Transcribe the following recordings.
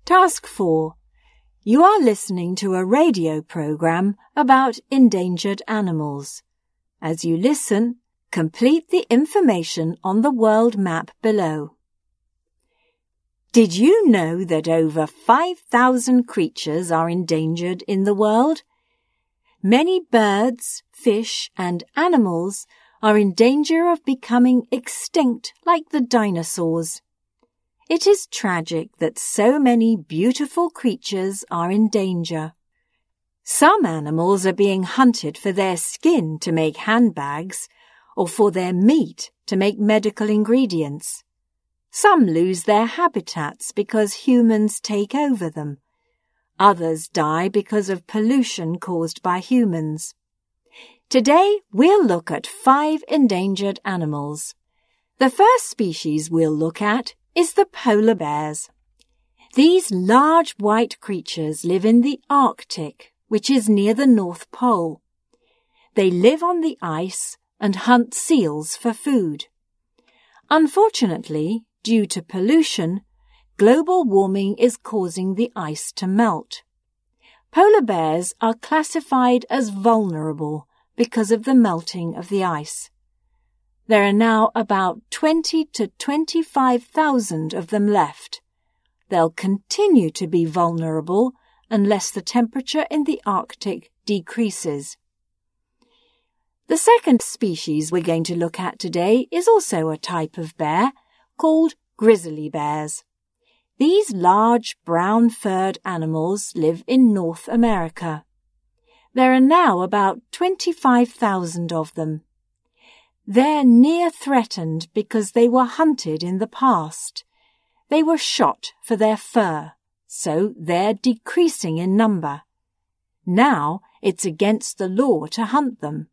Task 4. You are listening to a radio program about endangered animals. As you listen, complete the information on the world map below. Did you know that over 5,000 creatures are endangered in the world? Many birds, fish, and animals are in danger of becoming extinct like the dinosaurs. It is tragic that so many beautiful creatures are in danger. Some animals are being hunted for their skin to make handbags or for their meat to make medical ingredients. Some lose their habitats because humans take over them. Others die because of pollution caused by humans. Today, we'll look at 5 endangered animals. The first species we'll look at is the polar bears. These large white creatures live in the Arctic, which is near the North Pole. They live on the ice and hunt seals for food. Unfortunately, due to pollution, global warming is causing the ice to melt. Polar bears are classified as vulnerable because of the melting of the ice. There are now about 20 to 25,000 of them left. They'll continue to be vulnerable unless the temperature in the Arctic decreases. The second species we're going to look at today is also a type of bear called grizzly bears. These large brown-furred animals live in North America. There are now about 25,000 of them. They're near threatened because they were hunted in the past. They were shot for their fur, so they're decreasing in number. Now it's against the law to hunt them.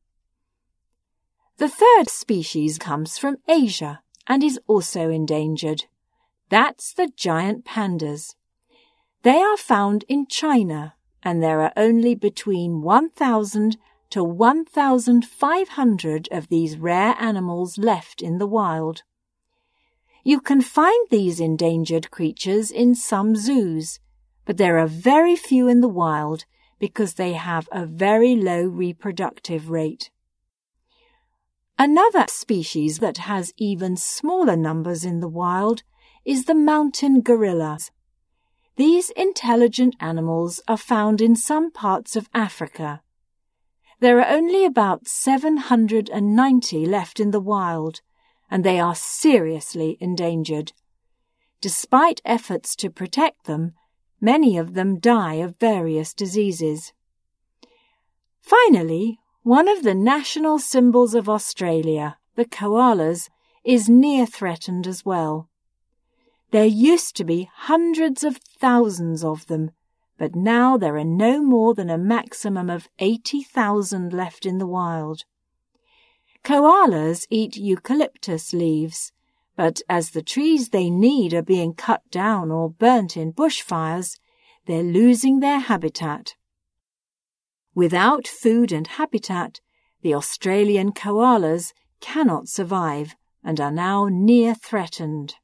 The third species comes from Asia and is also endangered. That's the giant pandas. They are found in China, and there are only between 1,000 to 1,500 of these rare animals left in the wild. You can find these endangered creatures in some zoos, but there are very few in the wild because they have a very low reproductive rate. Another species that has even smaller numbers in the wild is the mountain gorilla. These intelligent animals are found in some parts of Africa. There are only about 790 left in the wild, and they are seriously endangered. Despite efforts to protect them, many of them die of various diseases. Finally, one of the national symbols of Australia, the koalas, is near threatened as well. There used to be hundreds of thousands of them, but now there are no more than a maximum of 80,000 left in the wild. Koalas eat eucalyptus leaves, but as the trees they need are being cut down or burnt in bushfires, they're losing their habitat. Without food and habitat, the Australian koalas cannot survive and are now near threatened.